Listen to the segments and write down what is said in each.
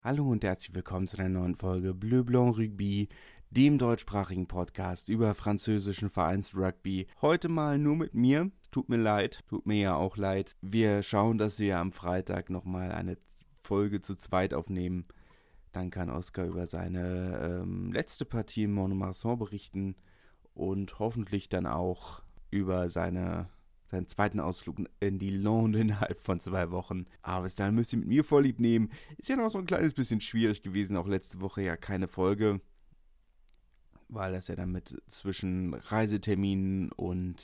Hallo und herzlich willkommen zu einer neuen Folge Bleu Blanc Rugby, dem deutschsprachigen Podcast über französischen Vereinsrugby. Heute mal nur mit mir. Es tut mir leid, tut mir ja auch leid. Wir schauen, dass wir am Freitag nochmal eine Folge zu zweit aufnehmen. Dann kann Oscar über seine letzte Partie in Mont-de-Marsan berichten und hoffentlich dann auch über seinen zweiten Ausflug in die Lande innerhalb von 2 Wochen. Aber bis dahin müsst ihr mit mir Vorlieb nehmen. Ist ja noch so ein kleines bisschen schwierig gewesen, auch letzte Woche ja keine Folge, weil das ja dann mit zwischen Reiseterminen und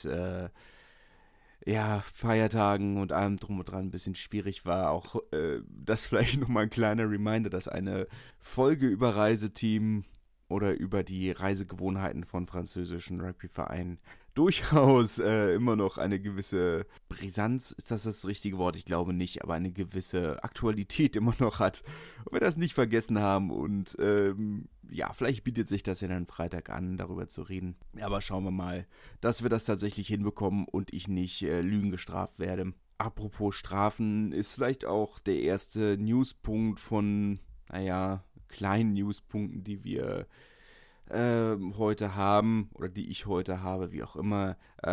Feiertagen und allem drum und dran ein bisschen schwierig war. Auch das vielleicht nochmal ein kleiner Reminder, dass eine Folge über Reiseteam oder über die Reisegewohnheiten von französischen Rugbyvereinen durchaus immer noch eine gewisse Brisanz, ist das richtige Wort? Ich glaube nicht, aber eine gewisse Aktualität immer noch hat. Und wir das nicht vergessen haben und vielleicht bietet sich das ja dann Freitag an, darüber zu reden. Aber schauen wir mal, dass wir das tatsächlich hinbekommen und ich nicht Lügen gestraft werde. Apropos Strafen ist vielleicht auch der erste Newspunkt von, kleinen Newspunkten, die wir heute haben, oder die ich heute habe, wie auch immer,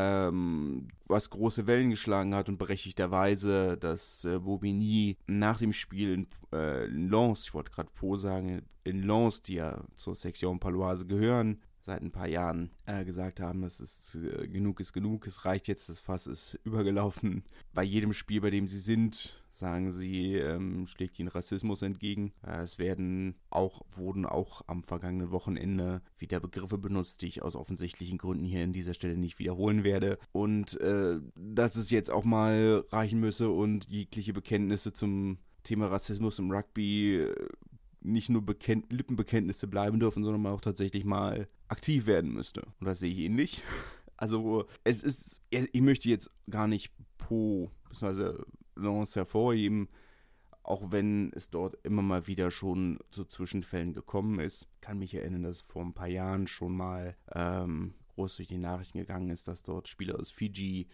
was große Wellen geschlagen hat und berechtigterweise, dass Bobigny nach dem Spiel in Lens, ich wollte gerade Po sagen, in Lens, die ja zur Section Paloise gehören, seit ein paar Jahren gesagt haben, es ist genug ist genug, es reicht jetzt, das Fass ist übergelaufen. Bei jedem Spiel, bei dem sie sind, sagen sie, schlägt ihnen Rassismus entgegen. Wurden auch am vergangenen Wochenende wieder Begriffe benutzt, die ich aus offensichtlichen Gründen hier an dieser Stelle nicht wiederholen werde. Und dass es jetzt auch mal reichen müsse und jegliche Bekenntnisse zum Thema Rassismus im Rugby nicht nur Lippenbekenntnisse bleiben dürfen, sondern man auch tatsächlich mal aktiv werden müsste. Und das sehe ich ähnlich. Also ich möchte jetzt gar nicht bzw. Lens hervorheben, auch wenn es dort immer mal wieder schon zu Zwischenfällen gekommen ist. Ich kann mich erinnern, dass vor ein paar Jahren schon mal groß durch die Nachrichten gegangen ist, dass dort Spieler aus Fiji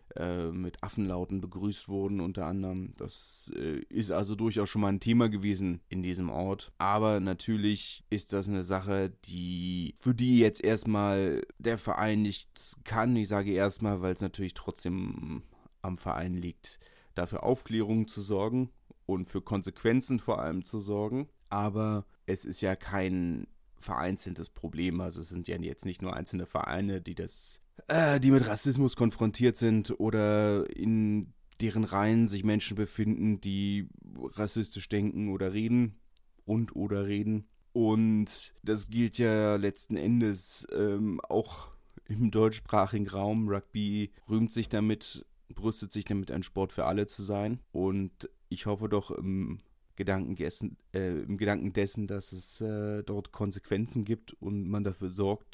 mit Affenlauten begrüßt wurden, unter anderem. Das ist also durchaus schon mal ein Thema gewesen in diesem Ort. Aber natürlich ist das eine Sache, für die jetzt erstmal der Verein nichts kann. Ich sage erstmal, weil es natürlich trotzdem am Verein liegt, dafür Aufklärung zu sorgen und für Konsequenzen vor allem zu sorgen. Aber es ist ja kein vereinzeltes Problem. Also es sind ja jetzt nicht nur einzelne Vereine, die mit Rassismus konfrontiert sind oder in deren Reihen sich Menschen befinden, die rassistisch denken oder reden oder reden. Und das gilt ja letzten Endes auch im deutschsprachigen Raum. Rugby brüstet sich damit, ein Sport für alle zu sein. Und ich hoffe doch im Gedanken dessen, dass es dort Konsequenzen gibt und man dafür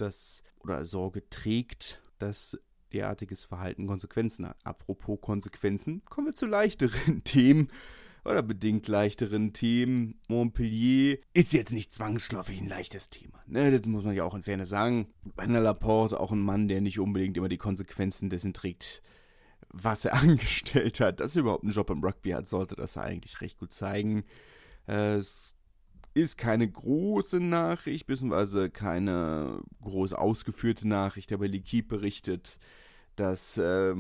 Sorge trägt, dass derartiges Verhalten Konsequenzen hat. Apropos Konsequenzen, kommen wir zu leichteren Themen oder bedingt leichteren Themen. Montpellier ist jetzt nicht zwangsläufig ein leichtes Thema. Ne, das muss man ja auch in Fairness sagen. Bernard Laporte, auch ein Mann, der nicht unbedingt immer die Konsequenzen dessen trägt, was er angestellt hat. Dass er überhaupt einen Job im Rugby hat, sollte das eigentlich recht gut zeigen. Es ist keine große Nachricht, beziehungsweise keine groß ausgeführte Nachricht, aber L'Équipe berichtet, dass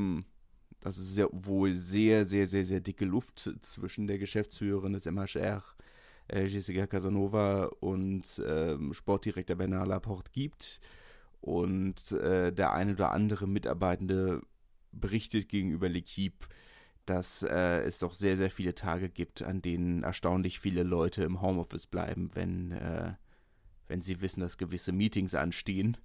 es wohl sehr, sehr, sehr, sehr dicke Luft zwischen der Geschäftsführerin des MHR, Jessica Casanova, und Sportdirektor Bernard Laporte gibt. Und der eine oder andere Mitarbeitende berichtet gegenüber L'Équipe, dass es doch sehr, sehr viele Tage gibt, an denen erstaunlich viele Leute im Homeoffice bleiben, wenn sie wissen, dass gewisse Meetings anstehen.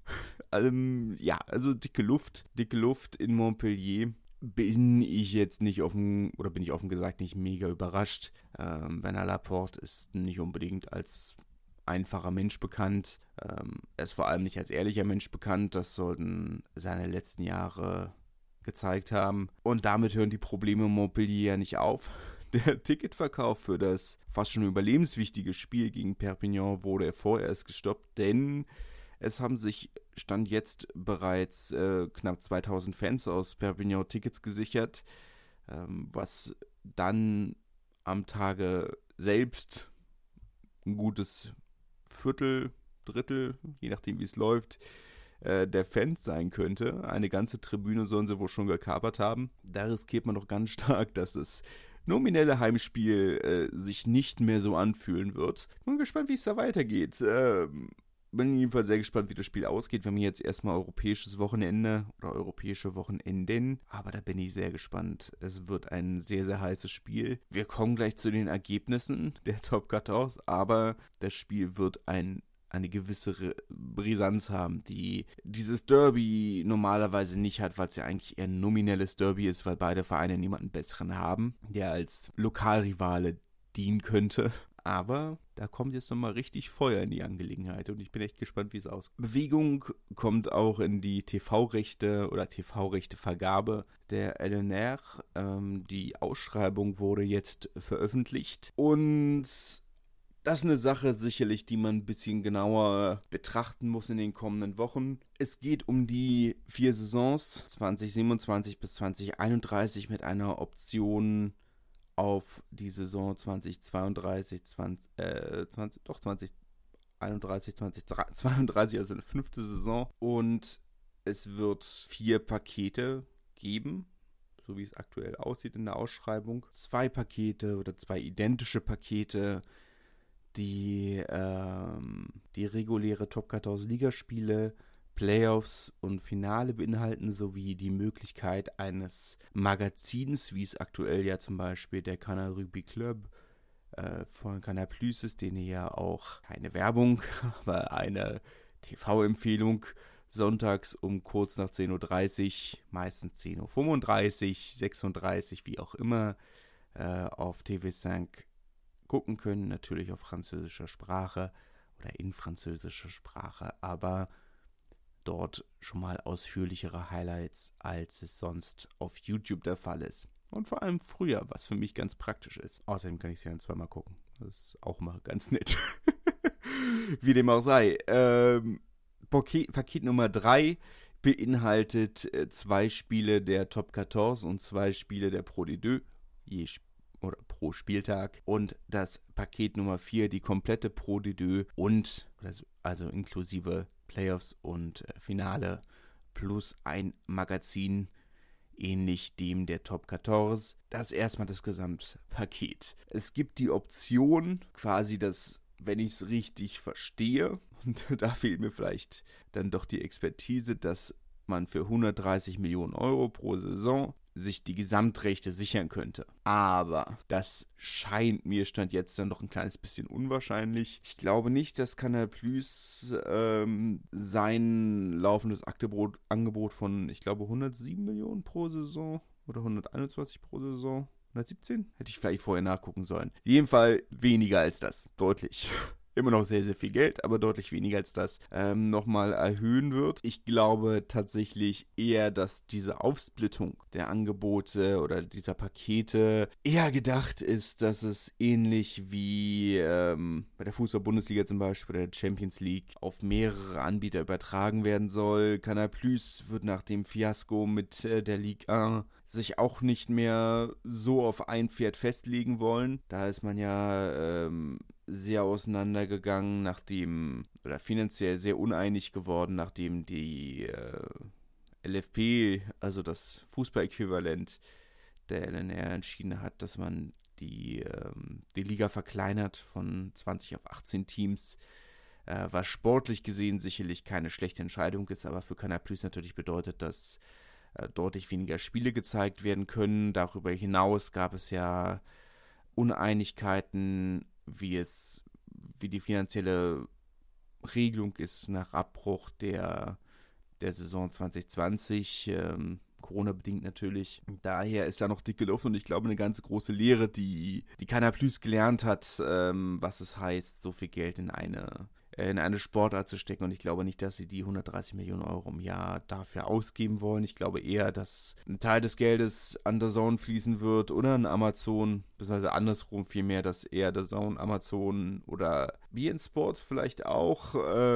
Also dicke Luft in Montpellier. Bin ich offen gesagt nicht mega überrascht. Bernard Laporte ist nicht unbedingt als einfacher Mensch bekannt. Er ist vor allem nicht als ehrlicher Mensch bekannt. Das sollten seine letzten Jahre gezeigt haben. Und damit hören die Probleme in Montpellier ja nicht auf. Der Ticketverkauf für das fast schon überlebenswichtige Spiel gegen Perpignan wurde vorerst gestoppt, denn es haben sich Stand jetzt bereits knapp 2000 Fans aus Perpignan Tickets gesichert, was dann am Tage selbst ein gutes Viertel, Drittel, je nachdem wie es läuft, der Fans sein könnte. Eine ganze Tribüne sollen sie wohl schon gekapert haben. Da riskiert man doch ganz stark, dass das nominelle Heimspiel sich nicht mehr so anfühlen wird. Bin gespannt, wie es da weitergeht. Bin jedenfalls sehr gespannt, wie das Spiel ausgeht. Wir haben jetzt erstmal europäisches Wochenende oder europäische Wochenenden. Aber da bin ich sehr gespannt. Es wird ein sehr, sehr heißes Spiel. Wir kommen gleich zu den Ergebnissen der Top 14, aber das Spiel wird eine gewisse Brisanz haben, die dieses Derby normalerweise nicht hat, weil es ja eigentlich eher ein nominelles Derby ist, weil beide Vereine niemanden besseren haben, der als Lokalrivale dienen könnte. Aber da kommt jetzt nochmal richtig Feuer in die Angelegenheit und ich bin echt gespannt, wie es ausgeht. Bewegung kommt auch in die TV-Rechte oder TV-Rechte-Vergabe der LNR. Die Ausschreibung wurde jetzt veröffentlicht und das ist eine Sache sicherlich, die man ein bisschen genauer betrachten muss in den kommenden Wochen. Es geht um die 4 Saisons 2027 bis 2031 mit einer Option auf die Saison 2032, 2031, 2032, also eine 5. Saison. Und es wird 4 Pakete geben, so wie es aktuell aussieht in der Ausschreibung. 2 Pakete oder 2 identische Pakete, die reguläre Top 14 Ligaspiele, Playoffs und Finale beinhalten, sowie die Möglichkeit eines Magazins, wie es aktuell ja zum Beispiel der Canal Rugby Club von Canal Plus ist, den ja auch keine Werbung, aber eine TV-Empfehlung sonntags um kurz nach 10.30 Uhr, meistens 10.35 Uhr, 36, wie auch immer, auf TV5 gucken können, natürlich auf französischer Sprache oder in französischer Sprache, aber dort schon mal ausführlichere Highlights, als es sonst auf YouTube der Fall ist. Und vor allem früher, was für mich ganz praktisch ist. Außerdem kann ich es ja dann zweimal gucken. Das ist auch mal ganz nett. Wie dem auch sei. Paket Nummer 3 beinhaltet 2 Spiele der Top 14 und 2 Spiele der Pro D2 oder pro Spieltag. Und das Paket Nummer 4, die komplette Pro D2 und, also inklusive Playoffs und Finale, plus ein Magazin, ähnlich dem der Top 14. Das ist erstmal das Gesamtpaket. Es gibt die Option, quasi das, wenn ich es richtig verstehe, und da fehlt mir vielleicht dann doch die Expertise, dass man für 130 Millionen Euro pro Saison sich die Gesamtrechte sichern könnte. Aber das scheint mir Stand jetzt dann doch ein kleines bisschen unwahrscheinlich. Ich glaube nicht, dass Canal Plus sein laufendes Angebot von, ich glaube, 107 Millionen pro Saison oder 121 pro Saison, 117? Hätte ich vielleicht vorher nachgucken sollen. In jedem Fall weniger als das, deutlich. Immer noch sehr, sehr viel Geld, aber deutlich weniger als das nochmal erhöhen wird. Ich glaube tatsächlich eher, dass diese Aufsplittung der Angebote oder dieser Pakete eher gedacht ist, dass es ähnlich wie bei der Fußball-Bundesliga zum Beispiel oder der Champions League auf mehrere Anbieter übertragen werden soll. Canal Plus wird nach dem Fiasko mit der Ligue 1 sich auch nicht mehr so auf ein Pferd festlegen wollen. Da ist man ja sehr auseinandergegangen, oder finanziell sehr uneinig geworden, nachdem die LFP, also das Fußballäquivalent der LNR, entschieden hat, dass man die Liga verkleinert von 20 auf 18 Teams, was sportlich gesehen sicherlich keine schlechte Entscheidung ist, aber für Canal Plus natürlich bedeutet, dass deutlich weniger Spiele gezeigt werden können. Darüber hinaus gab es ja Uneinigkeiten, wie die finanzielle Regelung ist nach Abbruch der Saison 2020, Corona-bedingt natürlich. Daher ist da noch dicke Luft und ich glaube eine ganz große Lehre, die Canal Plus gelernt hat, was es heißt, so viel Geld in eine Sportart zu stecken, und ich glaube nicht, dass sie die 130 Millionen Euro im Jahr dafür ausgeben wollen. Ich glaube eher, dass ein Teil des Geldes an DAZN fließen wird oder an Amazon, beziehungsweise andersrum vielmehr, dass eher DAZN, Amazon oder beIN Sports vielleicht auch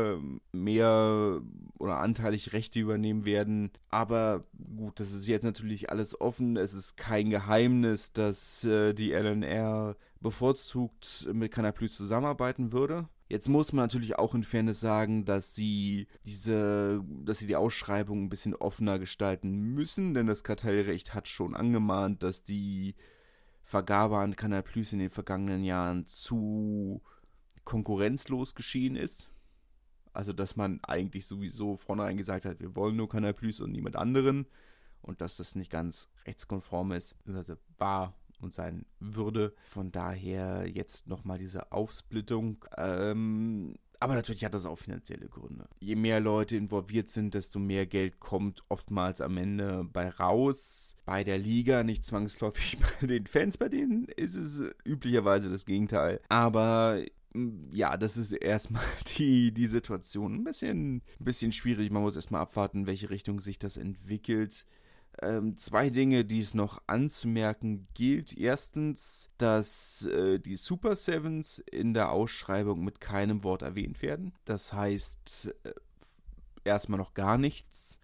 mehr oder anteilig Rechte übernehmen werden. Aber gut, das ist jetzt natürlich alles offen. Es ist kein Geheimnis, dass die LNR bevorzugt mit Canal Plus zusammenarbeiten würde. Jetzt muss man natürlich auch in Fairness sagen, dass sie die Ausschreibung ein bisschen offener gestalten müssen, denn das Kartellrecht hat schon angemahnt, dass die Vergabe an Canal Plus in den vergangenen Jahren zu konkurrenzlos geschehen ist. Also, dass man eigentlich sowieso vornherein gesagt hat, wir wollen nur Canal Plus und niemand anderen. Und dass das nicht ganz rechtskonform ist, also war und sein würde. Von daher jetzt nochmal diese Aufsplittung. Aber natürlich hat das auch finanzielle Gründe. Je mehr Leute involviert sind, desto mehr Geld kommt oftmals am Ende bei raus. Bei der Liga, nicht zwangsläufig bei den Fans, bei denen ist es üblicherweise das Gegenteil. Aber ja, das ist erstmal die Situation. Ein bisschen schwierig. Man muss erstmal abwarten, in welche Richtung sich das entwickelt. Zwei Dinge, die es noch anzumerken gilt. Erstens, dass die Super Sevens in der Ausschreibung mit keinem Wort erwähnt werden. Das heißt, erstmal noch gar nichts.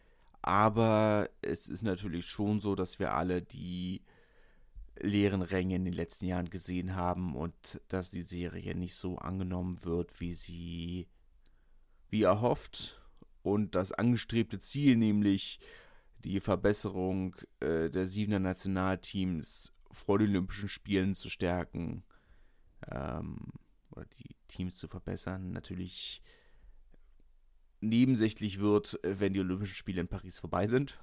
Aber es ist natürlich schon so, dass wir alle die leeren Ränge in den letzten Jahren gesehen haben und dass die Serie nicht so angenommen wird, wie erhofft. Und das angestrebte Ziel, nämlich die Verbesserung der 7er Nationalteams vor den Olympischen Spielen zu stärken, oder die Teams zu verbessern, natürlich nebensächlich wird, wenn die Olympischen Spiele in Paris vorbei sind.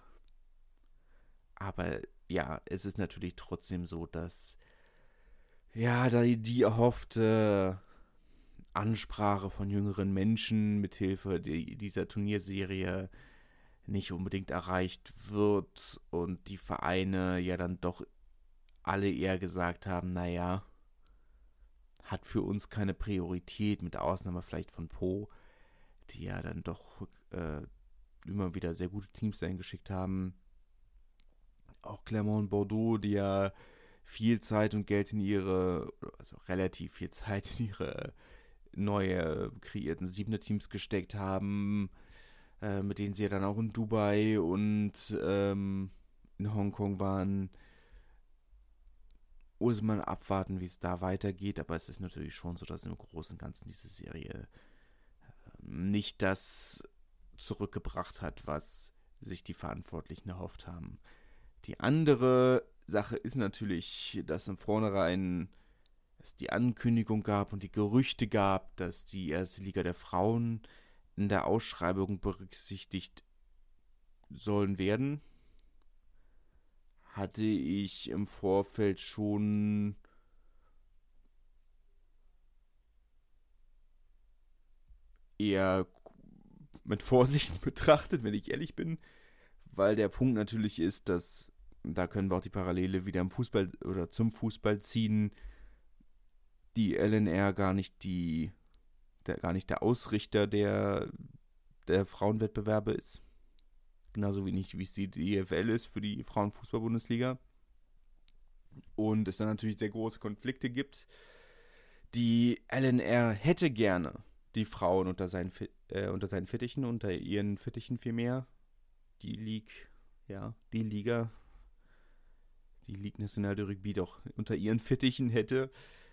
Aber ja, es ist natürlich trotzdem so, dass ja, die erhoffte Ansprache von jüngeren Menschen mithilfe dieser Turnierserie nicht unbedingt erreicht wird und die Vereine ja dann doch alle eher gesagt haben, naja, hat für uns keine Priorität, mit Ausnahme vielleicht von Po, die ja dann doch immer wieder sehr gute Teams eingeschickt haben. Auch Clermont und Bordeaux, die ja viel Zeit und Geld also relativ viel Zeit in ihre neue kreierten 7er Teams gesteckt haben, mit denen sie ja dann auch in Dubai und in Hongkong waren. Muss man abwarten, wie es da weitergeht, aber es ist natürlich schon so, dass im Großen und Ganzen diese Serie nicht das zurückgebracht hat, was sich die Verantwortlichen erhofft haben. Die andere Sache ist natürlich, dass im Vornherein es die Ankündigung gab und die Gerüchte gab, dass die erste Liga der Frauen in der Ausschreibung berücksichtigt sollen werden. Hatte ich im Vorfeld schon eher mit Vorsicht betrachtet, wenn ich ehrlich bin, weil der Punkt natürlich ist, dass, da können wir auch die Parallele wieder im Fußball oder zum Fußball ziehen, die LNR gar nicht der Ausrichter der Frauenwettbewerbe ist. Genauso wenig wie es die DFL ist für die Frauenfußball-Bundesliga. Und es dann natürlich sehr große Konflikte gibt. Die LNR hätte gerne die Frauen unter seinen Fittichen, unter ihren Fittichen vielmehr. Die Ligue Nationale de Rugby doch unter ihren Fittichen hätte.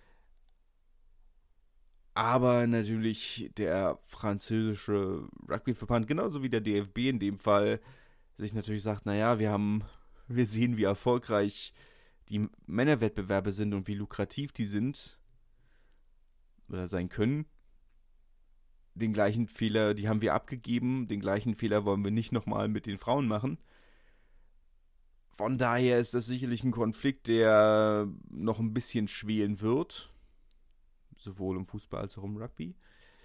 Aber natürlich der französische Rugbyverband, genauso wie der DFB in dem Fall, sich natürlich sagt, naja, wir sehen, wie erfolgreich die Männerwettbewerbe sind und wie lukrativ die sind oder sein können. Den gleichen Fehler, die haben wir abgegeben, den gleichen Fehler wollen wir nicht nochmal mit den Frauen machen. Von daher ist das sicherlich ein Konflikt, der noch ein bisschen schwelen wird. Sowohl im Fußball als auch im Rugby.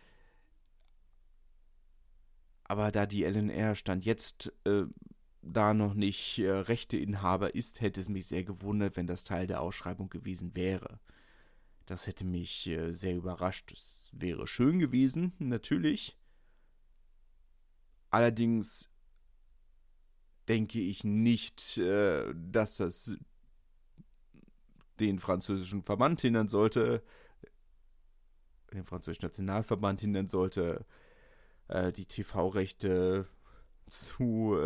Aber da die LNR Stand jetzt da noch nicht Rechteinhaber ist, hätte es mich sehr gewundert, wenn das Teil der Ausschreibung gewesen wäre. Das hätte mich sehr überrascht. Es wäre schön gewesen, natürlich. Allerdings denke ich nicht, dass das den französischen Verband hindern sollte, den französischen Nationalverband hindern sollte, die TV-Rechte zu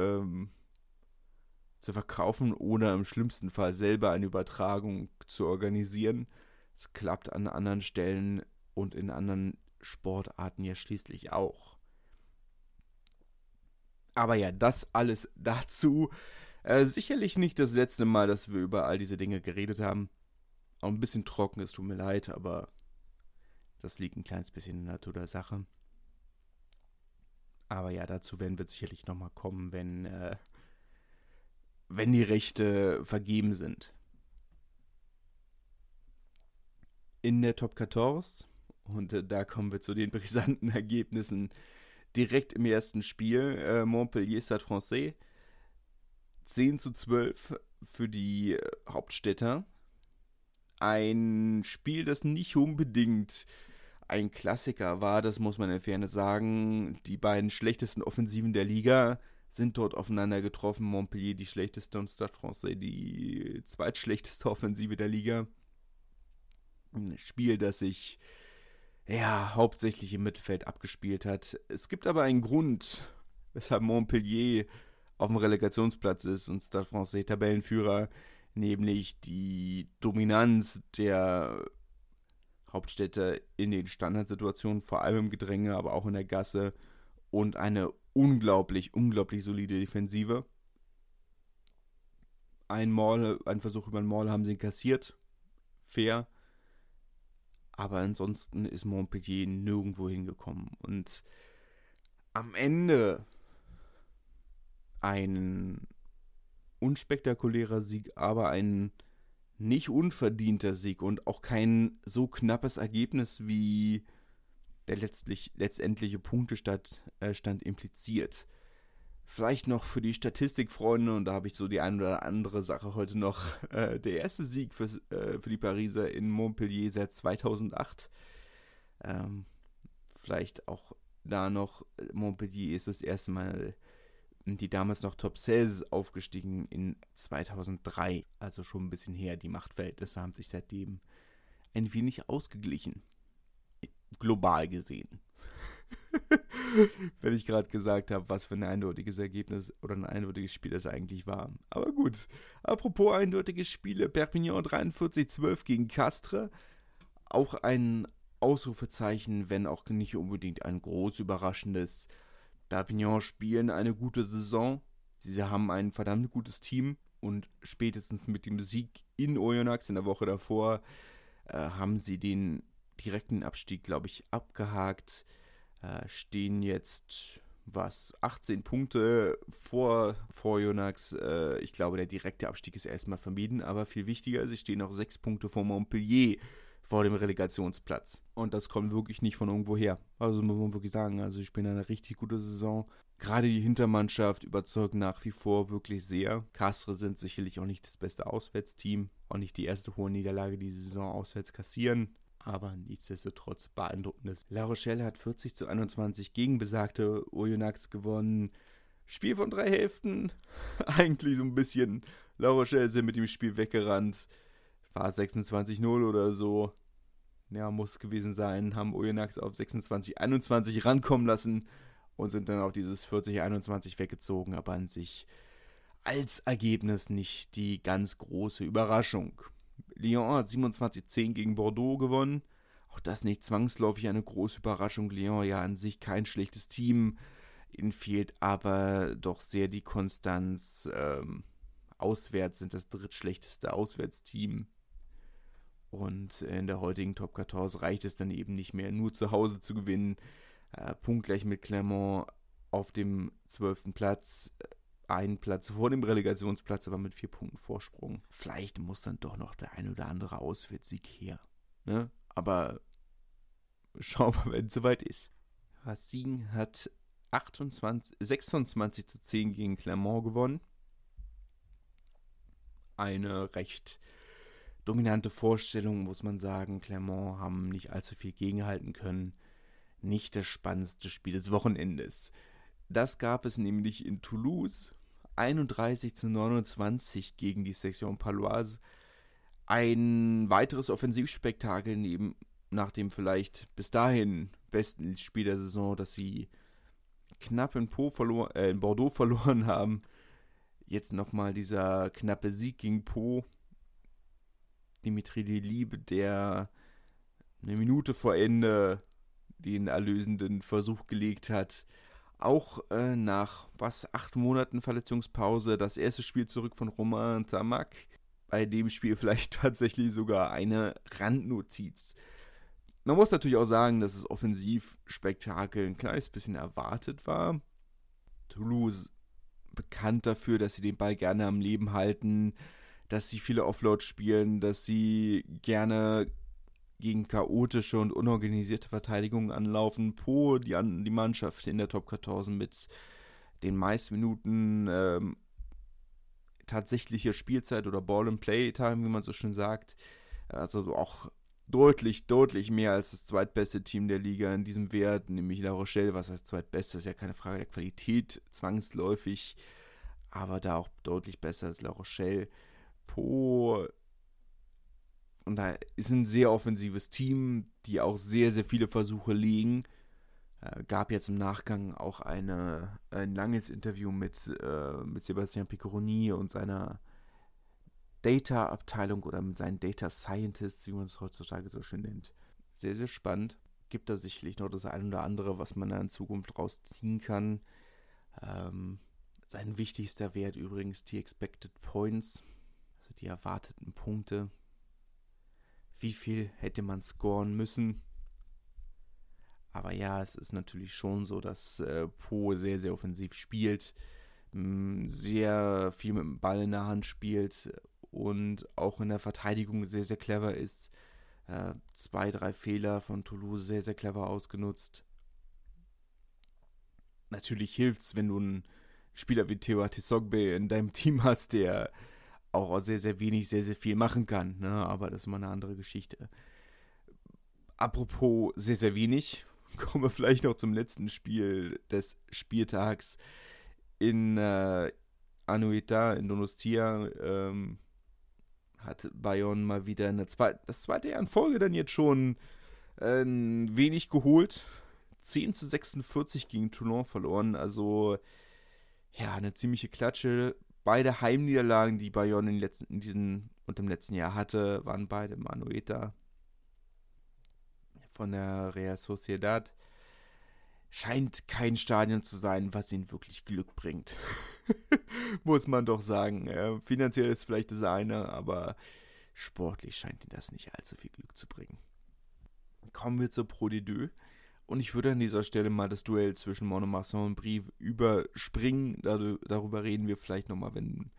verkaufen oder im schlimmsten Fall selber eine Übertragung zu organisieren. Es klappt an anderen Stellen und in anderen Sportarten ja schließlich auch. Aber ja, das alles dazu. Sicherlich nicht das letzte Mal, dass wir über all diese Dinge geredet haben. Auch ein bisschen trocken, es tut mir leid, aber das liegt ein kleines bisschen in der Natur der Sache. Aber ja, dazu werden wir sicherlich nochmal kommen, wenn die Rechte vergeben sind. In der Top 14, und da kommen wir zu den brisanten Ergebnissen, direkt im ersten Spiel, Montpellier Stade Français, 10:12 für die Hauptstädter. Ein Spiel, das nicht unbedingt ein Klassiker war, das muss man in Fairness sagen. Die beiden schlechtesten Offensiven der Liga sind dort aufeinander getroffen. Montpellier die schlechteste und Stade Français die zweitschlechteste Offensive der Liga. Ein Spiel, das sich hauptsächlich im Mittelfeld abgespielt hat. Es gibt aber einen Grund, weshalb Montpellier auf dem Relegationsplatz ist und Stade Français Tabellenführer, nämlich die Dominanz der Hauptstädte in den Standardsituationen, vor allem im Gedränge, aber auch in der Gasse, und eine unglaublich solide Defensive. Ein Versuch über ein Maul haben sie kassiert. Fair. Aber ansonsten ist Montpellier nirgendwo hingekommen. Und am Ende ein unspektakulärer Sieg, aber ein nicht unverdienter Sieg und auch kein so knappes Ergebnis, wie der letztendliche Punktestand impliziert. Vielleicht noch für die Statistikfreunde, und da habe ich so die eine oder andere Sache heute noch, der erste Sieg für die Pariser in Montpellier seit 2008. Vielleicht auch da noch, Montpellier ist das erste Mal die damals noch Top 16 aufgestiegen in 2003, also schon ein bisschen her. Die Machtverhältnisse haben sich seitdem ein wenig ausgeglichen, global gesehen. Wenn ich gerade gesagt habe, was für ein eindeutiges Ergebnis oder ein eindeutiges Spiel das eigentlich war. Aber gut, apropos eindeutige Spiele, Perpignan 43:12 gegen Castres, auch ein Ausrufezeichen, wenn auch nicht unbedingt ein groß überraschendes. Perpignan spielen eine gute Saison, sie haben ein verdammt gutes Team und spätestens mit dem Sieg in Oyonnax in der Woche davor haben sie den direkten Abstieg, glaube ich, abgehakt, stehen jetzt 18 Punkte vor Oyonnax. Ich glaube, der direkte Abstieg ist erstmal vermieden, aber viel wichtiger, sie stehen noch 6 Punkte vor Montpellier, vor dem Relegationsplatz. Und das kommt wirklich nicht von irgendwo her. Also muss man wirklich sagen, also ich spiele eine richtig gute Saison. Gerade die Hintermannschaft überzeugt nach wie vor wirklich sehr. Castres sind sicherlich auch nicht das beste Auswärtsteam. Auch nicht die erste hohe Niederlage, die Saison auswärts kassieren. Aber nichtsdestotrotz beeindruckendes. La Rochelle hat 40:21 gegen besagte Oyonnax gewonnen. Spiel von 3 Hälften. Eigentlich so ein bisschen. La Rochelle sind mit dem Spiel weggerannt. War 26:0 oder so. Ja, muss gewesen sein. Haben Oyonnax auf 26:21 rankommen lassen und sind dann auf dieses 40:21 weggezogen. Aber an sich als Ergebnis nicht die ganz große Überraschung. Lyon hat 27:10 gegen Bordeaux gewonnen. Auch das nicht zwangsläufig eine große Überraschung. Lyon ja an sich kein schlechtes Team. Ihnen fehlt aber doch sehr die Konstanz. Auswärts sind das drittschlechteste Auswärtsteam. Und in der heutigen Top 14 reicht es dann eben nicht mehr, nur zu Hause zu gewinnen. Punktgleich mit Clermont auf dem 12. Platz. Einen Platz vor dem Relegationsplatz, aber mit 4 Punkten Vorsprung. Vielleicht muss dann doch noch der ein oder andere Auswärtssieg her. Ne? Aber schauen wir, wenn es soweit ist. Racine hat 26:10 gegen Clermont gewonnen. Eine recht dominante Vorstellung, muss man sagen. Clermont haben nicht allzu viel gegenhalten können. Nicht das spannendste Spiel des Wochenendes. Das gab es nämlich in Toulouse. 31:29 gegen die Section Paloise. Ein weiteres Offensivspektakel nach dem vielleicht bis dahin besten Spiel der Saison, das sie knapp in Bordeaux verloren haben. Jetzt nochmal dieser knappe Sieg gegen Pau. Dimitri Delibes, der eine Minute vor Ende den erlösenden Versuch gelegt hat. Auch nach 8 Monaten Verletzungspause das erste Spiel zurück von Romain Ntamack. Bei dem Spiel vielleicht tatsächlich sogar eine Randnotiz. Man muss natürlich auch sagen, dass das Offensivspektakel ein kleines bisschen erwartet war. Toulouse bekannt dafür, dass sie den Ball gerne am Leben halten, dass sie viele Offloads spielen, dass sie gerne gegen chaotische und unorganisierte Verteidigungen anlaufen. Po, die Mannschaft in der Top 14 mit den meisten Minuten tatsächliche Spielzeit oder Ball-and-Play-Time, wie man so schön sagt. Also auch deutlich mehr als das zweitbeste Team der Liga in diesem Wert, nämlich La Rochelle. Was heißt zweitbeste? Ist ja keine Frage der Qualität, zwangsläufig, aber da auch deutlich besser als La Rochelle. Po, und da ist ein sehr offensives Team, die auch sehr viele Versuche legen. Gab jetzt im Nachgang auch ein langes Interview mit Sebastian Piccoroni und seiner Data-Abteilung oder mit seinen Data Scientists, wie man es heutzutage so schön nennt. Sehr spannend. Gibt da sicherlich noch das ein oder andere, was man da in Zukunft rausziehen kann. Sein wichtigster Wert übrigens die Expected Points, also die erwarteten Punkte. Wie viel hätte man scoren müssen? Aber ja, es ist natürlich schon so, dass Po sehr offensiv spielt, sehr viel mit dem Ball in der Hand spielt und auch in der Verteidigung sehr clever ist. 2, 3 Fehler von Toulouse sehr clever ausgenutzt. Natürlich hilft's, wenn du einen Spieler wie Théo Tissogbe in deinem Team hast, der auch sehr wenig, sehr viel machen kann, ne? Aber das ist mal eine andere Geschichte. Apropos sehr wenig, kommen wir vielleicht noch zum letzten Spiel des Spieltags in Anoeta, in Donostia. Hat Bayonne mal wieder das zweite Jahr in Folge dann jetzt schon wenig geholt. 10:46 gegen Toulon verloren. Also, ja, eine ziemliche Klatsche. Beide Heimniederlagen, die Bayonne im letzten Jahr hatte, waren beide im Anoeta von der Real Sociedad. Scheint kein Stadion zu sein, was ihnen wirklich Glück bringt. Muss man doch sagen. Finanziell ist vielleicht das eine, aber sportlich scheint ihnen das nicht allzu viel Glück zu bringen. Kommen wir zur Pro D2. Und ich würde an dieser Stelle mal das Duell zwischen Mont-de-Marsan und Brive überspringen. Darüber reden wir vielleicht nochmal,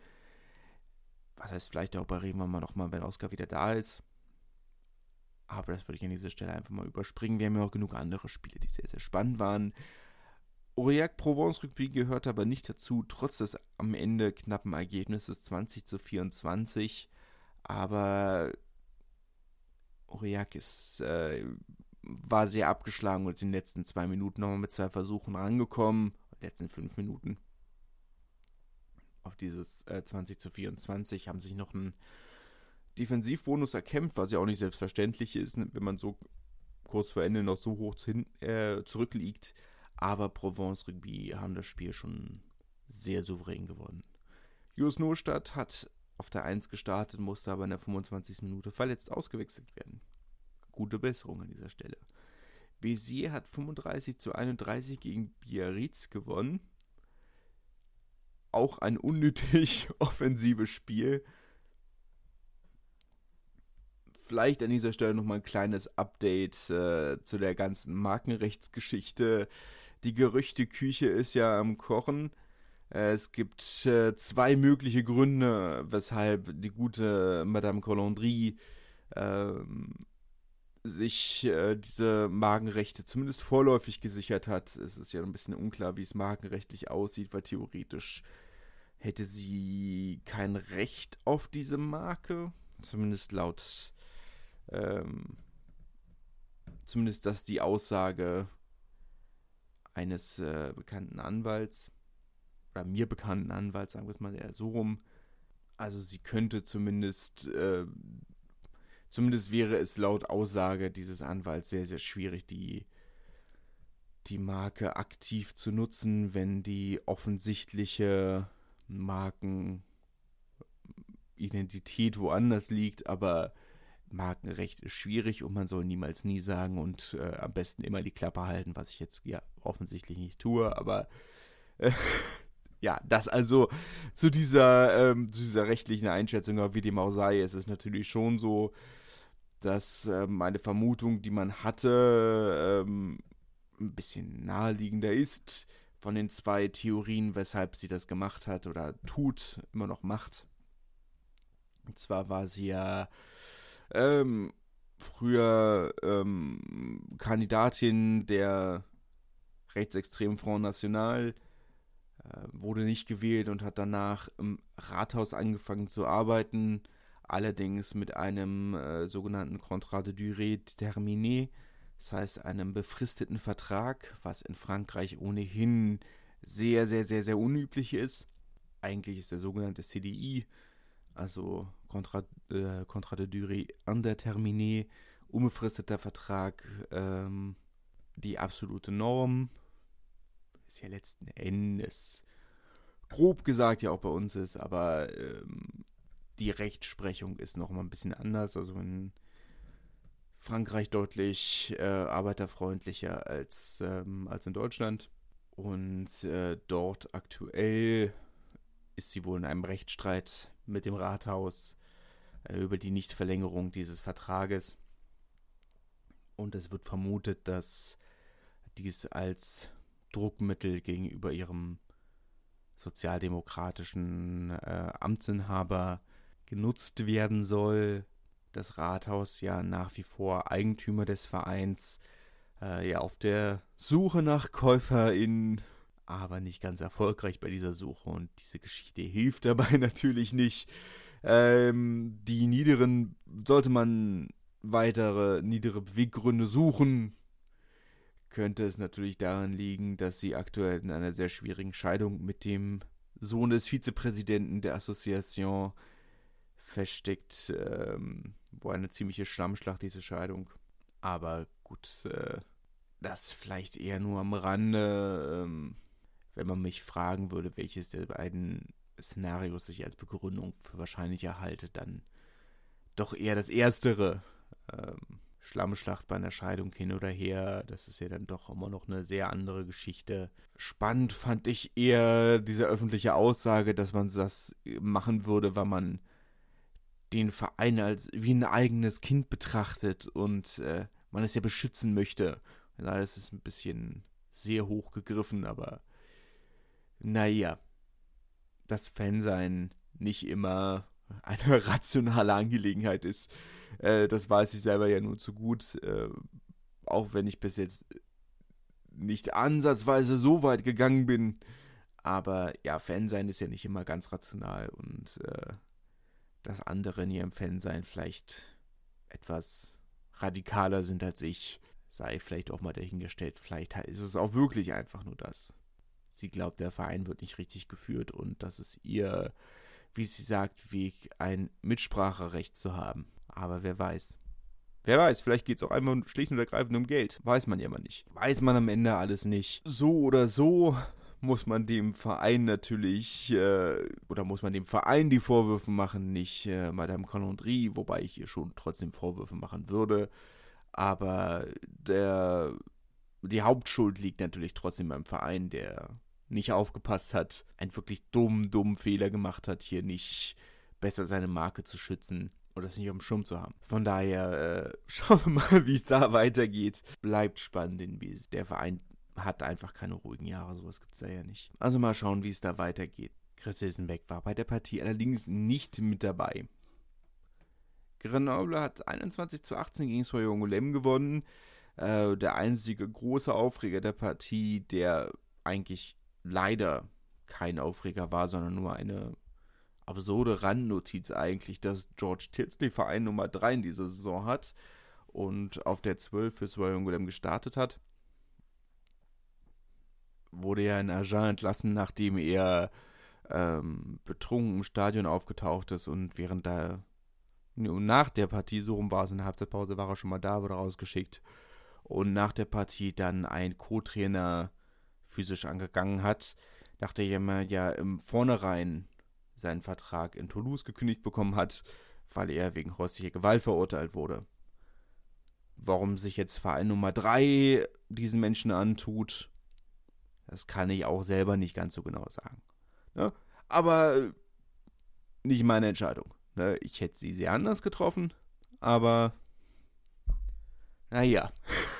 darüber reden wir nochmal, wenn Oscar wieder da ist. Aber das würde ich an dieser Stelle einfach mal überspringen. Wir haben ja auch genug andere Spiele, die sehr spannend waren. Aurillac Provence Rugby gehört aber nicht dazu, trotz des am Ende knappen Ergebnisses 20:24. Aber Aurillac war sehr abgeschlagen und ist in den letzten 2 Minuten nochmal mit 2 Versuchen rangekommen. Letzten 5 Minuten auf dieses 20:24 haben sich noch einen Defensivbonus erkämpft, was ja auch nicht selbstverständlich ist, wenn man so kurz vor Ende noch so hoch zurückliegt. Aber Provence Rugby haben das Spiel schon sehr souverän gewonnen. Jos Nostadt hat auf der 1 gestartet, musste aber in der 25. Minute verletzt ausgewechselt werden. Gute Besserung an dieser Stelle. Béziers hat 35:31 gegen Biarritz gewonnen. Auch ein unnötig offensives Spiel. Vielleicht an dieser Stelle nochmal ein kleines Update zu der ganzen Markenrechtsgeschichte. Die Gerüchteküche ist ja am Kochen. Es gibt 2 mögliche Gründe, weshalb die gute Madame Collandry sich diese Markenrechte zumindest vorläufig gesichert hat. Es ist ja ein bisschen unklar, wie es markenrechtlich aussieht, weil theoretisch hätte sie kein Recht auf diese Marke. Zumindest zumindest das die Aussage eines bekannten Anwalts, oder mir bekannten Anwalts, sagen wir es mal eher so rum. Also sie könnte zumindest wäre es laut Aussage dieses Anwalts sehr schwierig, die Marke aktiv zu nutzen, wenn die offensichtliche Markenidentität woanders liegt, aber Markenrecht ist schwierig und man soll niemals nie sagen und am besten immer die Klappe halten, was ich jetzt ja offensichtlich nicht tue, aber ja, das also zu dieser rechtlichen Einschätzung, aber wie dem auch sei, es ist natürlich schon so, dass meine Vermutung, die man hatte, ein bisschen naheliegender ist von den zwei Theorien, weshalb sie das gemacht hat oder tut, immer noch macht. Und zwar war sie ja früher Kandidatin der rechtsextremen Front National, wurde nicht gewählt und hat danach im Rathaus angefangen zu arbeiten, allerdings mit einem sogenannten Contrat de durée déterminée, das heißt einem befristeten Vertrag, was in Frankreich ohnehin sehr, sehr, sehr, sehr unüblich ist. Eigentlich ist der sogenannte CDI, also Contrat de durée indéterminée, unbefristeter Vertrag, die absolute Norm. Ist ja letzten Endes grob gesagt ja auch bei uns ist, aber die Rechtsprechung ist noch mal ein bisschen anders. Also in Frankreich deutlich arbeiterfreundlicher als in Deutschland. Und dort aktuell ist sie wohl in einem Rechtsstreit mit dem Rathaus über die Nichtverlängerung dieses Vertrages. Und es wird vermutet, dass dies als Druckmittel gegenüber ihrem sozialdemokratischen Amtsinhaber genutzt werden soll. Das Rathaus ja nach wie vor Eigentümer des Vereins, ja auf der Suche nach KäuferInnen, aber nicht ganz erfolgreich bei dieser Suche und diese Geschichte hilft dabei natürlich nicht. Die niederen, sollte man weitere niedere Beweggründe suchen, könnte es natürlich daran liegen, dass sie aktuell in einer sehr schwierigen Scheidung mit dem Sohn des Vizepräsidenten der Association feststeckt, wo eine ziemliche Schlammschlacht, diese Scheidung. Aber gut, das vielleicht eher nur am Rande. Wenn man mich fragen würde, welches der beiden Szenarios ich als Begründung für wahrscheinlich erhalte, dann doch eher das Erstere. Schlammschlacht bei einer Scheidung hin oder her, das ist ja dann doch immer noch eine sehr andere Geschichte. Spannend fand ich eher diese öffentliche Aussage, dass man das machen würde, weil man den Verein als wie ein eigenes Kind betrachtet und man es ja beschützen möchte. Ja, das ist ein bisschen sehr hoch gegriffen, aber naja, das Fansein nicht immer eine rationale Angelegenheit ist. Das weiß ich selber ja nur zu gut, auch wenn ich bis jetzt nicht ansatzweise so weit gegangen bin. Aber ja, Fansein ist ja nicht immer ganz rational und dass andere in ihrem Fansein vielleicht etwas radikaler sind als ich, sei vielleicht auch mal dahingestellt. Vielleicht ist es auch wirklich einfach nur das. Sie glaubt, der Verein wird nicht richtig geführt und das ist ihr, wie sie sagt, Weg, ein Mitspracherecht zu haben. Aber wer weiß. Wer weiß, vielleicht geht es auch einfach schlicht und ergreifend um Geld. Weiß man ja mal nicht. Weiß man am Ende alles nicht. So oder so muss man dem Verein natürlich, oder muss man dem Verein die Vorwürfe machen, nicht Madame Calandry, wobei ich ihr schon trotzdem Vorwürfe machen würde. Aber die Hauptschuld liegt natürlich trotzdem beim Verein, der nicht aufgepasst hat, einen wirklich dummen Fehler gemacht hat, hier nicht besser seine Marke zu schützen oder es nicht auf dem Schirm zu haben. Von daher schauen wir mal, wie es da weitergeht. Bleibt spannend, denn der Verein hat einfach keine ruhigen Jahre, sowas gibt es da ja nicht. Also mal schauen, wie es da weitergeht. Chris Hilsenbeck war bei der Partie allerdings nicht mit dabei. Grenoble hat 21:18 gegen Soyons-Angoulême gewonnen. Der einzige große Aufreger der Partie, der eigentlich leider kein Aufreger war, sondern nur eine absurde Randnotiz eigentlich, dass George Tilsley Verein Nummer 3 in dieser Saison hat und auf der 12 für Soyons-Angoulême gestartet hat. Wurde ja in Agen entlassen, nachdem er betrunken im Stadion aufgetaucht ist und nach der Partie, so rum war es, in der Halbzeitpause war er schon mal da, wurde rausgeschickt und nach der Partie dann ein Co-Trainer physisch angegangen hat, nachdem er ja im Vornherein seinen Vertrag in Toulouse gekündigt bekommen hat, weil er wegen häuslicher Gewalt verurteilt wurde. Warum sich jetzt Verein Nummer 3 diesen Menschen antut, das kann ich auch selber nicht ganz so genau sagen. Ne? Aber nicht meine Entscheidung. Ne? Ich hätte sie sehr anders getroffen, aber naja.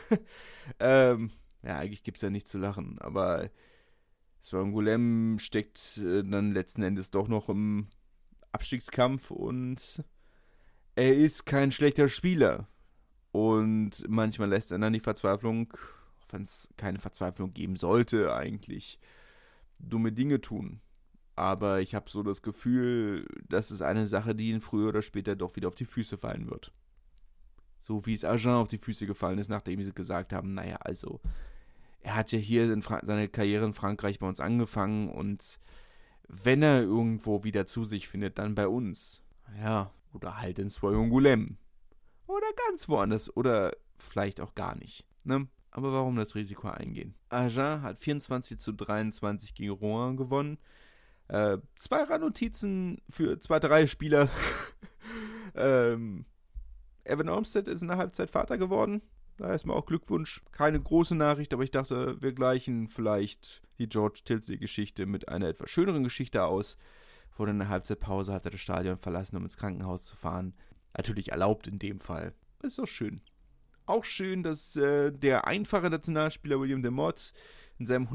Ja, eigentlich gibt es ja nichts zu lachen, aber Zwangoulême steckt dann letzten Endes doch noch im Abstiegskampf und er ist kein schlechter Spieler. Und manchmal lässt er dann die Verzweiflung, auch wenn es keine Verzweiflung geben sollte, eigentlich dumme Dinge tun. Aber ich habe so das Gefühl, das ist eine Sache, die ihn früher oder später doch wieder auf die Füße fallen wird. So wie es Agen auf die Füße gefallen ist, nachdem sie gesagt haben, naja, also, er hat ja hier seine Karriere in Frankreich bei uns angefangen und wenn er irgendwo wieder zu sich findet, dann bei uns. Ja, oder halt in Zwangoulême. Oder ganz woanders. Oder vielleicht auch gar nicht. Ne? Aber warum das Risiko eingehen? Agen hat 24:23 gegen Rouen gewonnen. 2 Randnotizen für 2-3 Spieler. Evan Olmsted ist in der Halbzeit Vater geworden. Da erstmal auch Glückwunsch. Keine große Nachricht, aber ich dachte, wir gleichen vielleicht die George Tilsley-Geschichte mit einer etwas schöneren Geschichte aus. Wurde in der Halbzeitpause, hat er das Stadion verlassen, um ins Krankenhaus zu fahren. Natürlich erlaubt in dem Fall. Ist doch schön. Auch schön, dass der einfache Nationalspieler William Demotte in seinem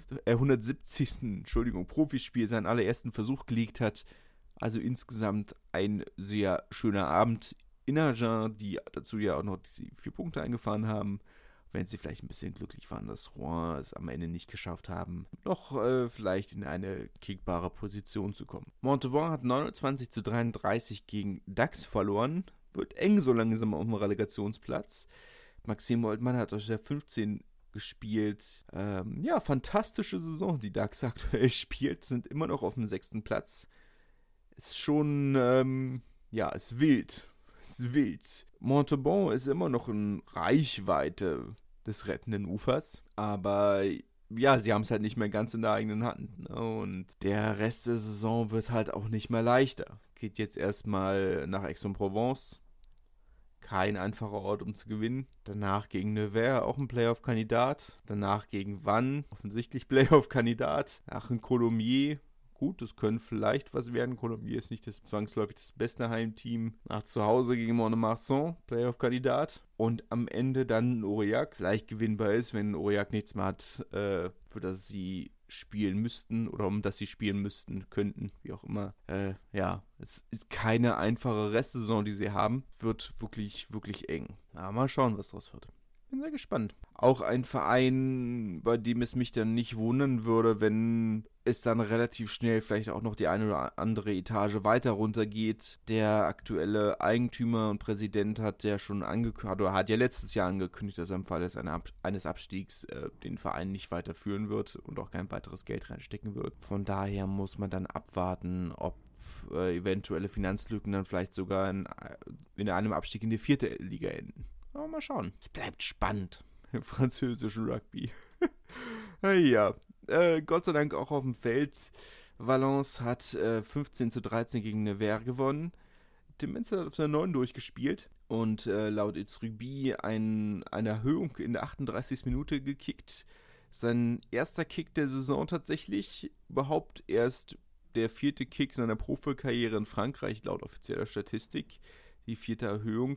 170. Profispiel seinen allerersten Versuch gelegt hat. Also insgesamt ein sehr schöner Abend in Agen, die dazu ja auch noch die 4 Punkte eingefahren haben. Wenn sie vielleicht ein bisschen glücklich waren, dass Rouen es am Ende nicht geschafft haben, noch vielleicht in eine kicgbare Position zu kommen. Montauban hat 29:33 gegen Dax verloren. Wird eng so langsam auf dem Relegationsplatz. Maxime Oltmann hat aus der 15 gespielt. Ja, fantastische Saison, die Dax aktuell spielt. Sind immer noch auf dem 6. Platz. Ist schon, ist wild. Ist wild. Montauban ist immer noch in Reichweite des rettenden Ufers. Aber ja, sie haben es halt nicht mehr ganz in der eigenen Hand. Ne? Und der Rest der Saison wird halt auch nicht mehr leichter. Geht jetzt erstmal nach Aix-en-Provence. Kein einfacher Ort, um zu gewinnen. Danach gegen Nevers, auch ein Playoff-Kandidat. Danach gegen Vannes, offensichtlich Playoff-Kandidat. Nach in Colomiers. Gut, das können vielleicht was werden. Colomiers ist nicht zwangsläufig das beste Heimteam. Nach zu Hause gegen Mont-de-Marsan, Playoff-Kandidat. Und am Ende dann Aurillac. Vielleicht gewinnbar ist, wenn Aurillac nichts mehr hat, für das sie spielen müssten oder um das sie spielen müssten, könnten, wie auch immer. Es ist keine einfache Restsaison, die sie haben. Wird wirklich, wirklich eng. Aber mal schauen, was draus wird. Bin sehr gespannt. Auch ein Verein, bei dem es mich dann nicht wundern würde, wenn es dann relativ schnell vielleicht auch noch die eine oder andere Etage weiter runter geht. Der aktuelle Eigentümer und Präsident hat ja schon hat ja letztes Jahr angekündigt, dass er im Fall eines Abstiegs den Verein nicht weiterführen wird und auch kein weiteres Geld reinstecken wird. Von daher muss man dann abwarten, ob eventuelle Finanzlücken dann vielleicht sogar in einem Abstieg in die 4. Liga enden. Aber mal schauen. Es bleibt spannend im französischen Rugby. Ja, Gott sei Dank auch auf dem Feld. Valence hat 15:13 gegen Nevers gewonnen. Demenz hat auf der 9 durchgespielt und laut Itzrubi eine Erhöhung in der 38. Minute gekickt. Sein erster Kick der Saison tatsächlich. Überhaupt erst der 4. Kick seiner Profikarriere in Frankreich laut offizieller Statistik. Die 4. Erhöhung.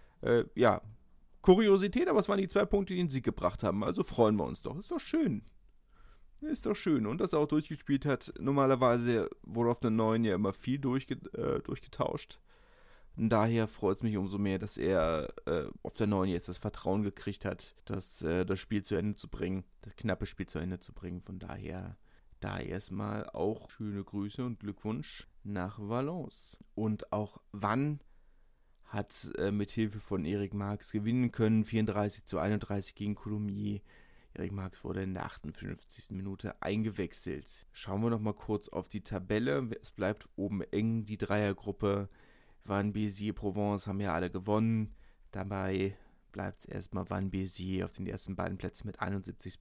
Kuriosität, aber es waren die 2 Punkte, die den Sieg gebracht haben. Also freuen wir uns doch. Ist doch schön. Ist doch schön. Und dass er auch durchgespielt hat. Normalerweise wurde auf der 9 ja immer viel durchgetauscht. Und daher freut es mich umso mehr, dass er auf der 9 jetzt das Vertrauen gekriegt hat, das Spiel zu Ende zu bringen. Das knappe Spiel zu Ende zu bringen. Von daher da erstmal auch schöne Grüße und Glückwunsch nach Valence. Und auch Vannes hat mit Hilfe von Eric Marx gewinnen können. 34:31 gegen Colomiers. Eric Marx wurde in der 58. Minute eingewechselt. Schauen wir noch mal kurz auf die Tabelle. Es bleibt oben eng, die Dreiergruppe. Vannes, Béziers, Provence haben ja alle gewonnen. Dabei bleibt es erstmal Vannes, Béziers auf den ersten beiden Plätzen mit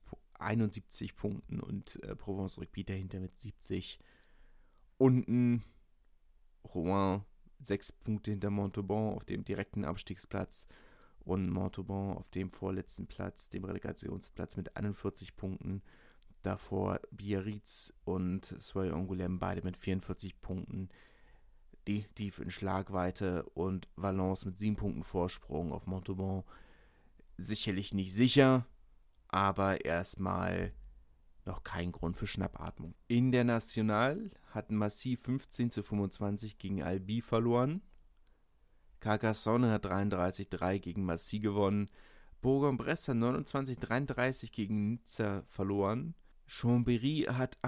71 Punkten und Provence Rugby dahinter mit 70. Unten Rouen 6 Punkte hinter Montauban auf dem direkten Abstiegsplatz und Montauban auf dem vorletzten Platz, dem Relegationsplatz mit 41 Punkten. Davor Biarritz und Soy Angoulême beide mit 44 Punkten. Die tief in Schlagweite und Valence mit 7 Punkten Vorsprung auf Montauban. Sicherlich nicht sicher, aber erstmal noch kein Grund für Schnappatmung. In der National hat Massy 15:25 gegen Albi verloren. Carcassonne hat 33:3 gegen Massy gewonnen. Bourg-en-Bresse hat 29:33 gegen Nizza verloren. Chambéry hat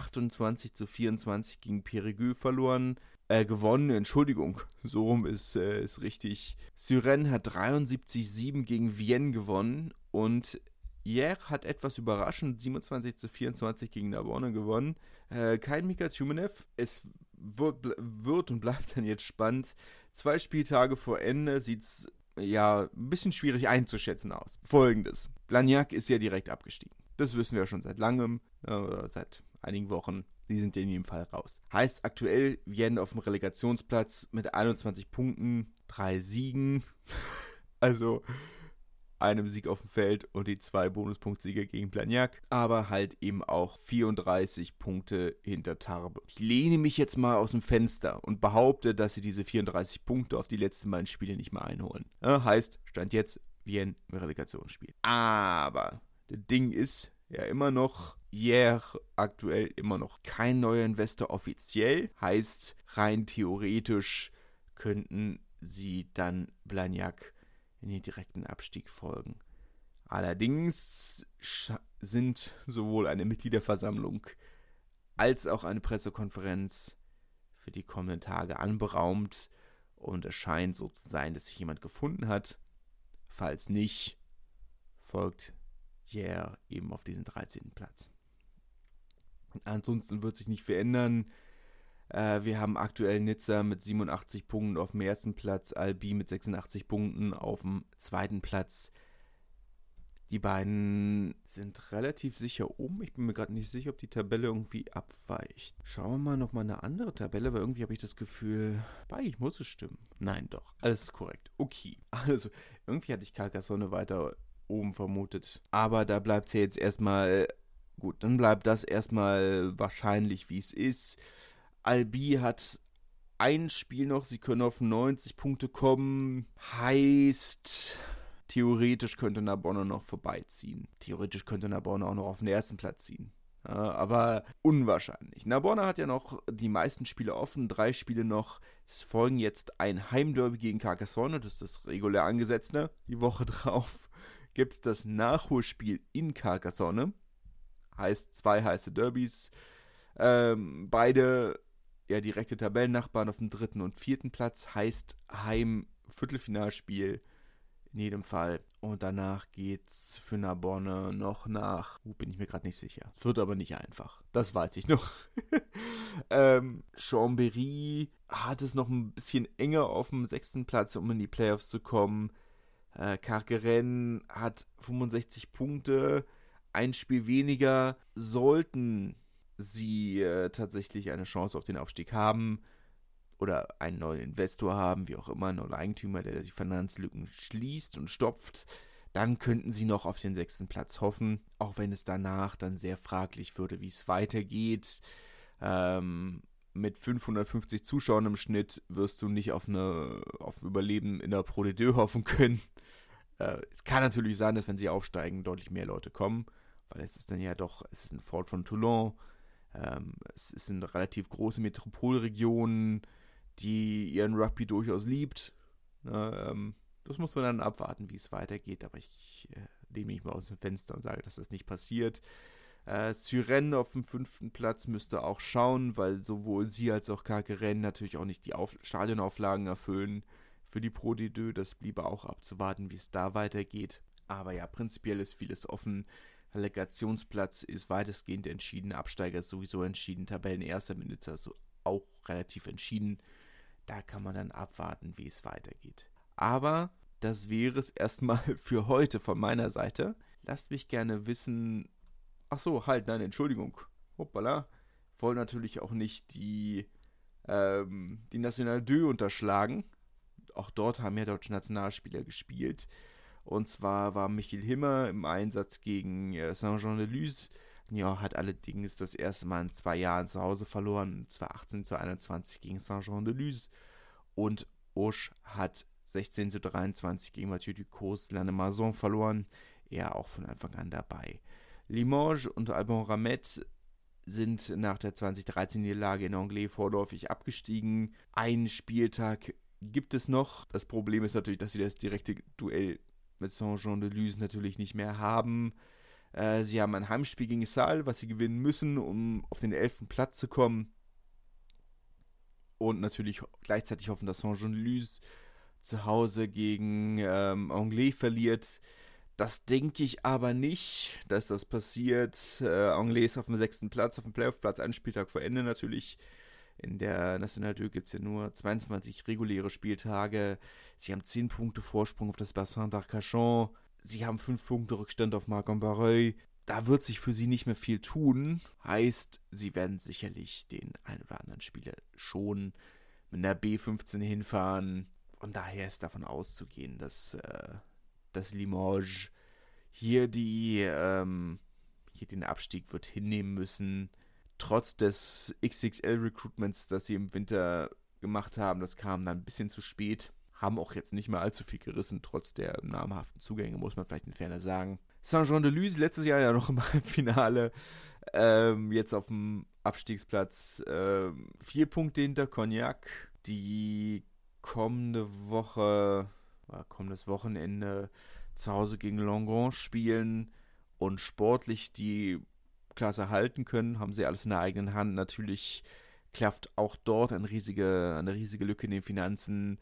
28:24 gegen Périgueux gewonnen, Entschuldigung, so rum ist richtig. Suresnes hat 73:7 gegen Vienne gewonnen und Hyères hat etwas überraschend 27:24 gegen Narbonne gewonnen. Kein Mika Tjumenev. Es wird und bleibt dann jetzt spannend. 2 Spieltage vor Ende sieht es ja ein bisschen schwierig einzuschätzen aus. Folgendes: Blagnac ist ja direkt abgestiegen. Das wissen wir schon seit langem, oder seit einigen Wochen. Die sind in jedem Fall raus. Heißt aktuell, Vienne auf dem Relegationsplatz mit 21 Punkten, 3 Siegen. Also einem Sieg auf dem Feld und die 2 Bonuspunktsiege gegen Blagnac. Aber halt eben auch 34 Punkte hinter Tarbes. Ich lehne mich jetzt mal aus dem Fenster und behaupte, dass sie diese 34 Punkte auf die letzten beiden Spiele nicht mehr einholen. Heißt, Stand jetzt, Vienne im Relegationsspiel. Aber das Ding ist ja immer noch, aktuell immer noch kein neuer Investor offiziell. Heißt, rein theoretisch könnten sie dann Blagnac in den direkten Abstieg folgen. Allerdings sind sowohl eine Mitgliederversammlung als auch eine Pressekonferenz für die kommenden Tage anberaumt und es scheint so zu sein, dass sich jemand gefunden hat. Falls nicht, folgt eben auf diesen 13. Platz. Ansonsten wird sich nicht verändern. Wir haben aktuell Nizza mit 87 Punkten auf dem ersten Platz, Albi mit 86 Punkten auf dem zweiten Platz. Die beiden sind relativ sicher oben. Ich bin mir gerade nicht sicher, ob die Tabelle irgendwie abweicht. Schauen wir mal nochmal eine andere Tabelle, weil irgendwie habe ich das Gefühl, eigentlich muss es stimmen. Nein, doch. Alles ist korrekt. Okay. Also, irgendwie hatte ich Carcassonne weiter oben vermutet. Aber da bleibt es ja jetzt erstmal, gut, dann bleibt das erstmal wahrscheinlich, wie es ist. Albi hat ein Spiel noch, sie können auf 90 Punkte kommen. Heißt, theoretisch könnte Narbonne noch vorbeiziehen. Theoretisch könnte Narbonne auch noch auf den ersten Platz ziehen. Ja, aber unwahrscheinlich. Narbonne hat ja noch die meisten Spiele offen, 3 Spiele noch. Es folgen jetzt ein Heimderby gegen Carcassonne, das ist das regulär angesetzte. Die Woche drauf gibt es das Nachholspiel in Carcassonne. Heißt 2 heiße Derbys. Beide direkte Tabellennachbarn auf dem 3. und 4. Platz. Heißt Heim-Viertelfinalspiel in jedem Fall. Und danach geht's für Narbonne noch nach. Bin ich mir gerade nicht sicher. Es wird aber nicht einfach. Das weiß ich noch. Chambéry hat es noch ein bisschen enger auf dem 6. Platz, um in die Playoffs zu kommen. Carqueiren hat 65 Punkte. Ein Spiel weniger. Sollten sie tatsächlich eine Chance auf den Aufstieg haben oder einen neuen Investor haben, wie auch immer, einen neuen Eigentümer, der die Finanzlücken schließt und stopft, dann könnten sie noch auf den 6. Platz hoffen, auch wenn es danach dann sehr fraglich würde, wie es weitergeht. Mit 550 Zuschauern im Schnitt wirst du nicht auf Überleben in der Pro D2 hoffen können. Es kann natürlich sein, dass wenn sie aufsteigen, deutlich mehr Leute kommen, weil es ist dann ja doch, es ist ein Fort von Toulon, es ist eine relativ große Metropolregion, die ihren Rugby durchaus liebt. Das muss man dann abwarten, wie es weitergeht, aber ich lehne mich mal aus dem Fenster und sage, dass das nicht passiert. Suresnes auf dem 5. Platz müsste auch schauen, weil sowohl sie als auch Carqueiren natürlich auch nicht die Stadionauflagen erfüllen für die Pro D2. Das bliebe auch abzuwarten, wie es da weitergeht. Aber ja, prinzipiell ist vieles offen. Relegationsplatz ist weitestgehend entschieden. Absteiger ist sowieso entschieden. Tabellenerster mit Nizza ist auch relativ entschieden. Da kann man dann abwarten, wie es weitergeht. Aber das wäre es erstmal für heute von meiner Seite. Lasst mich gerne wissen. Ach so, halt, nein, Entschuldigung. Hoppala. Wollte natürlich auch nicht die die National 2 unterschlagen. Auch dort haben ja deutsche Nationalspieler gespielt. Und zwar war Michiel Himmer im Einsatz gegen Saint-Jean-de-Luz. Ja, hat allerdings das erste Mal in 2 Jahren zu Hause verloren. 2018-21 gegen Saint-Jean-de-Luz. Und Auch hat 16-23 gegen Mathieu Ducos Lannemezan verloren. Er auch von Anfang an dabei. Limoges und Alban Ramet sind nach der 2013-Niederlage in Angers vorläufig abgestiegen. Einen Spieltag gibt es noch. Das Problem ist natürlich, dass sie das direkte Duell mit Saint-Jean-de-Luz natürlich nicht mehr haben. Sie haben ein Heimspiel gegen Salles, was sie gewinnen müssen, um auf den 11. Platz zu kommen. Und natürlich gleichzeitig hoffen, dass Saint-Jean-de-Luz zu Hause gegen Angers verliert. Das denke ich aber nicht, dass das passiert. Angers ist auf dem 6. Platz, auf dem Playoff-Platz, einen Spieltag vor Ende natürlich. In der National 2 gibt es ja nur 22 reguläre Spieltage. Sie haben 10 Punkte Vorsprung auf das Bassin d'Arcachon. Sie haben 5 Punkte Rückstand auf Marc-en-Barreuil. Da wird sich für sie nicht mehr viel tun. Heißt, sie werden sicherlich den ein oder anderen Spieler schon mit einer B15 hinfahren. Und daher ist davon auszugehen, dass Limoges hier den Abstieg wird hinnehmen müssen. Trotz des XXL-Recruitments, das sie im Winter gemacht haben, das kam dann ein bisschen zu spät. Haben auch jetzt nicht mehr allzu viel gerissen, trotz der namhaften Zugänge, muss man vielleicht in Fairness sagen. Saint-Jean-de-Luz, letztes Jahr ja noch im Halbfinale, jetzt auf dem Abstiegsplatz, 4 Punkte hinter Cognac, die kommendes Wochenende zu Hause gegen Langon spielen und sportlich die Klasse halten können, haben sie alles in der eigenen Hand. Natürlich klafft auch dort eine riesige Lücke in den Finanzen.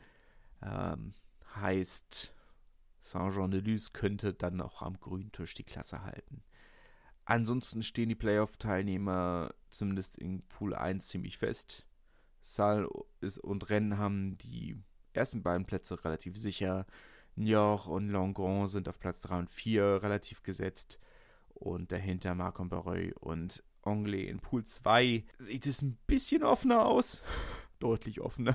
Heißt, Saint-Jean-de-Luz könnte dann auch am grünen Tisch die Klasse halten. Ansonsten stehen die Playoff-Teilnehmer zumindest in Pool 1 ziemlich fest. Salles und Rennes haben die ersten beiden Plätze relativ sicher. Niort und Langon sind auf Platz 3 und 4 relativ gesetzt. Und dahinter Marc-en-Barreuil und Angers in Pool 2 sieht es ein bisschen offener aus. Deutlich offener.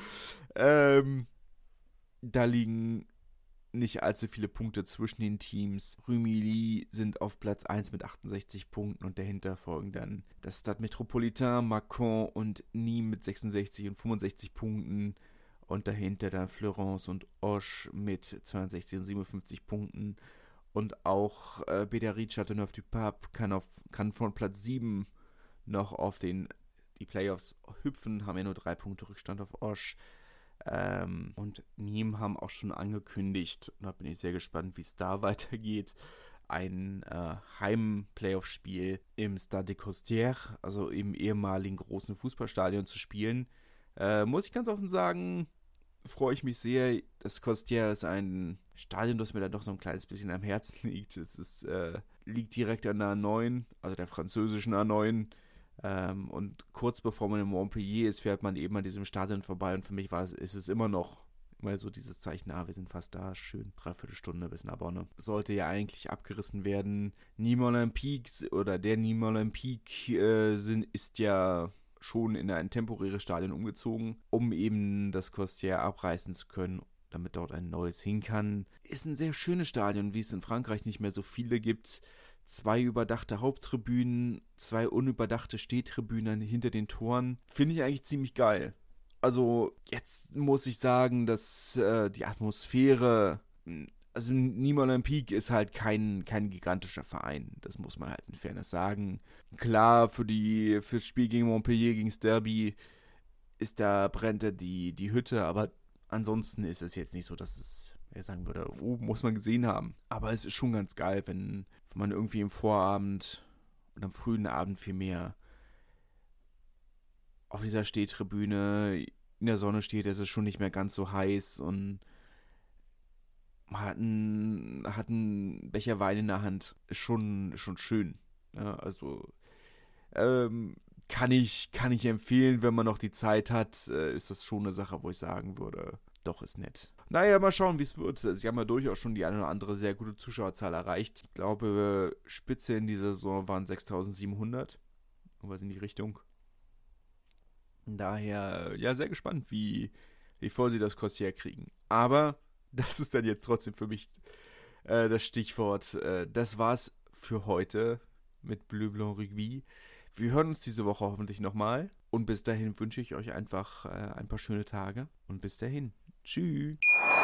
Da liegen nicht allzu viele Punkte zwischen den Teams. Rumilly sind auf Platz 1 mit 68 Punkten und dahinter folgen dann das Stade Métropolitain, Mâcon und Nîmes mit 66 und 65 Punkten. Und dahinter dann Fleurance und Auch mit 62 und 57 Punkten. Und auch Bédarite Châteauneuf-du-Pape kann von Platz 7 noch auf die Playoffs hüpfen, haben ja nur 3 Punkte Rückstand auf Auch. Und Nîmes haben auch schon angekündigt, und da bin ich sehr gespannt, wie es da weitergeht, ein Heim-Playoff-Spiel im Stade des Costières, also im ehemaligen großen Fußballstadion zu spielen. Muss ich ganz offen sagen, freue ich mich sehr. Das Costières ist ein Stadion, das mir dann doch so ein kleines bisschen am Herzen liegt. Liegt direkt an der A9, also der französischen A9. Und kurz bevor man in Montpellier ist, fährt man eben an diesem Stadion vorbei. Und für mich ist es immer so dieses Zeichen, wir sind fast da, schön, 3/4 Stunde bis nach Bonn. Sollte ja eigentlich abgerissen werden. Nîmes Olympique oder der Nîmes Olympique ist ja schon in ein temporäres Stadion umgezogen, um eben das Costières abreißen zu können, damit dort ein neues hin kann. Ist ein sehr schönes Stadion, wie es in Frankreich nicht mehr so viele gibt. 2 überdachte Haupttribünen, 2 unüberdachte Stehtribünen hinter den Toren. Finde ich eigentlich ziemlich geil. Also jetzt muss ich sagen, dass die Atmosphäre, also Nîmes Olympique ist halt kein gigantischer Verein. Das muss man halt in Fairness sagen. Klar, fürs Spiel gegen Montpellier, gegen das Derby, brennt da die Hütte, aber ansonsten ist es jetzt nicht so, dass er sagen würde, muss man gesehen haben. Aber es ist schon ganz geil, wenn man irgendwie im Vorabend und am frühen Abend vielmehr auf dieser Stehtribüne in der Sonne steht. Es ist schon nicht mehr ganz so heiß und man hat einen Becher Wein in der Hand. Ist schon schön. Ja, also kann ich empfehlen, wenn man noch die Zeit hat, ist das schon eine Sache, wo ich sagen würde, doch, ist nett. Naja, mal schauen, wie es wird. Sie haben ja durchaus schon die eine oder andere sehr gute Zuschauerzahl erreicht. Ich glaube, Spitze in dieser Saison waren 6.700. Irgendwas in die Richtung. Daher, ja, sehr gespannt, wie voll sie das Crossier kriegen. Aber das ist dann jetzt trotzdem für mich das Stichwort. Das war's für heute mit Bleu Blanc Rugby. Wir hören uns diese Woche hoffentlich nochmal. Und bis dahin wünsche ich euch einfach ein paar schöne Tage. Und bis dahin. Tschüss.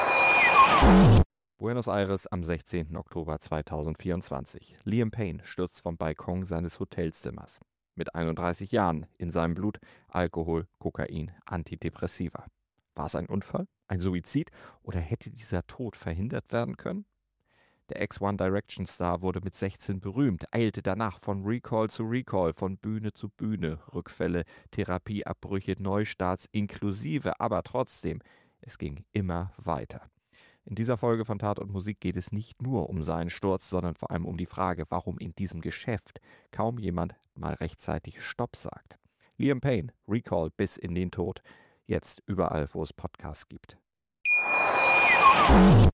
Buenos Aires am 16. Oktober 2024. Liam Payne stürzt vom Balkon seines Hotelzimmers. Mit 31 Jahren, in seinem Blut Alkohol, Kokain, Antidepressiva. War es ein Unfall, ein Suizid oder hätte dieser Tod verhindert werden können? Der Ex-One Direction Star wurde mit 16 berühmt, eilte danach von Recall zu Recall, von Bühne zu Bühne, Rückfälle, Therapieabbrüche, Neustarts inklusive, aber trotzdem, es ging immer weiter. In dieser Folge von Tat und Musik geht es nicht nur um seinen Sturz, sondern vor allem um die Frage, warum in diesem Geschäft kaum jemand mal rechtzeitig Stopp sagt. Liam Payne, Recall bis in den Tod. Jetzt überall, wo es Podcasts gibt.